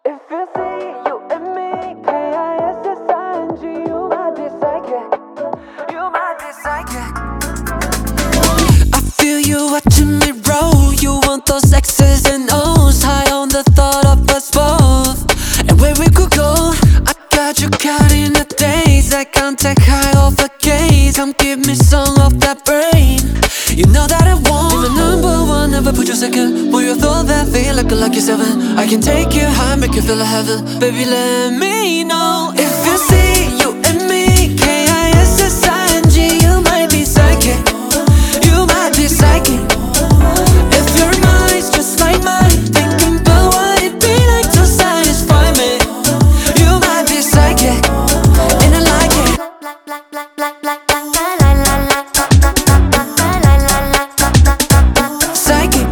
If you see you and me, KISSING, you might be psychic. You might be psychic. I feel you watching me roll. You want those X's and O's, high on the thought of us both and where we could go. I got you caught in a daze. I can't take high off a gaze. Come give me some of that brain. You know that I won't be my number one, never put you second. Put your thought that feel like a lucky seven. I can take you high, make you feel like heaven. Baby, let me know if you see you and me, KISSING, you might be psychic. You might be psychic. If your mind's just like mine, thinking about what it'd be like to satisfy me. You might be psychic, and I like it. Psychic.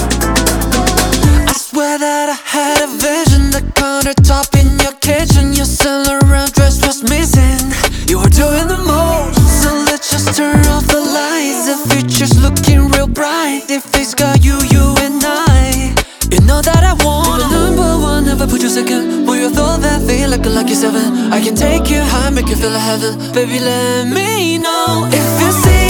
I swear that I had a vision, the countertop in your kitchen. Your silhouette dress was missing. You were doing the most, so let's just turn off the lights. The future's looking real bright. If it's got you, you and I. You know that I want be the number one, never put you second. Put your thought that feel like a lucky seven. I can take you high, make you feel like heaven. Baby, let me know if you see